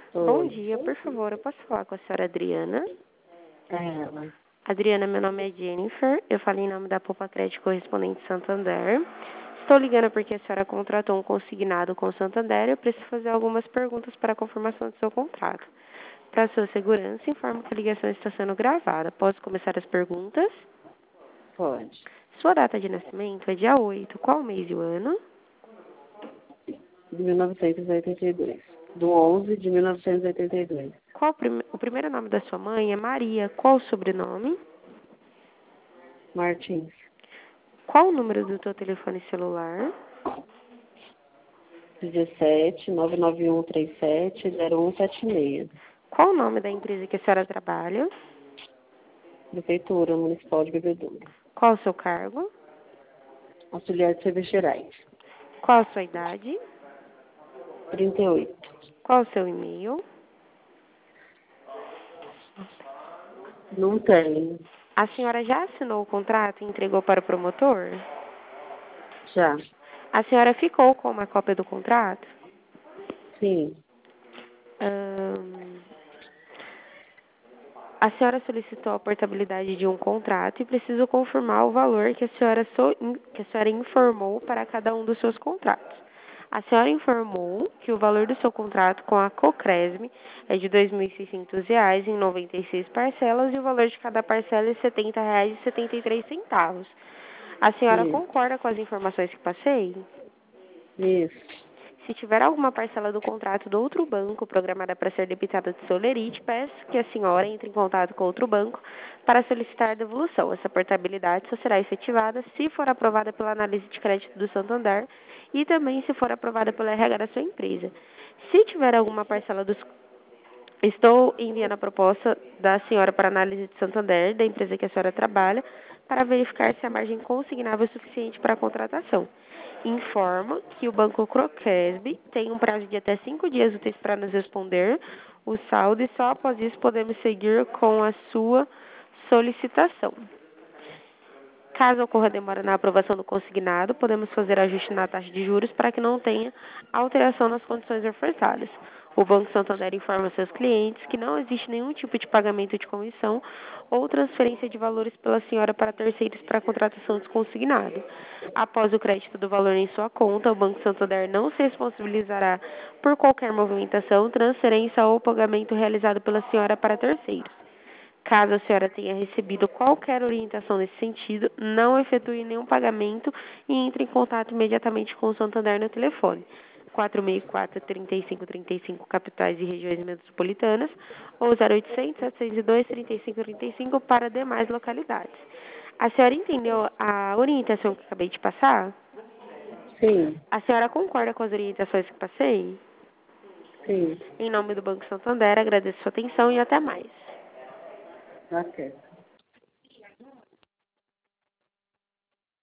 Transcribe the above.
Bom Oi, dia, por favor, eu posso falar com a senhora Adriana? é ela. Adriana, meu nome é Jennifer, eu falo em nome da Poupa Crédito Correspondente Santander. Estou ligando porque a senhora contratou um consignado com o Santander e eu preciso fazer algumas perguntas para a confirmação do seu contrato. Para sua segurança, informo que a ligação está sendo gravada. Posso começar as perguntas? Pode. Sua data de nascimento é dia 8. Qual mês e o ano? De 1982. Do 11 de 1982. O primeiro nome da sua mãe é Maria. Qual o sobrenome? Martins. Qual o número do teu telefone celular? 17 99137 0176. Qual o nome da empresa que a senhora trabalha? Prefeitura Municipal de Bebedouro. Qual o seu cargo? Auxiliar de Serviços Gerais. Qual a sua idade? 38. Qual o seu e-mail? Não tem. A senhora já assinou o contrato e entregou para o promotor? Já. A senhora ficou com uma cópia do contrato? Sim. Ahn, A senhora solicitou a portabilidade de um contrato e preciso confirmar o valor que a senhora informou para cada um dos seus contratos. A senhora informou que o valor do seu contrato com a Cocresme é de R$ 2.600 em 96 parcelas e o valor de cada parcela é R$ 70,73. A senhora Isso. concorda com as informações que passei? Isso. Se tiver alguma parcela do contrato do outro banco programada para ser debitada de seu lerite, peço que a senhora entre em contato com outro banco para solicitar a devolução. Essa portabilidade só será efetivada se for aprovada pela análise de crédito do Santander e também se for aprovada pela RH da sua empresa. Se tiver alguma parcela dos... Estou enviando a proposta da senhora para análise de Santander, da empresa que a senhora trabalha, para verificar se a margem consignável é suficiente para a contratação. Informo que o Banco Cocresbe tem um prazo de até 5 dias úteis para nos responder o saldo e só após isso podemos seguir com a sua solicitação. Caso ocorra demora na aprovação do consignado, podemos fazer ajuste na taxa de juros para que não tenha alteração nas condições ofertadas. O Banco Santander informa seus clientes que não existe nenhum tipo de pagamento de comissão ou transferência de valores pela senhora para terceiros para a contratação do consignado. Após o crédito do valor em sua conta, o Banco Santander não se responsabilizará por qualquer movimentação, transferência ou pagamento realizado pela senhora para terceiros. Caso a senhora tenha recebido qualquer orientação nesse sentido, não efetue nenhum pagamento e entre em contato imediatamente com o Santander no telefone 464-3535, capitais e regiões metropolitanas, ou 0800-702-3535 para demais localidades. A senhora entendeu a orientação que acabei de passar? Sim. A senhora concorda com as orientações que passei? Sim. Em nome do Banco Santander, agradeço sua atenção e até mais. Ok.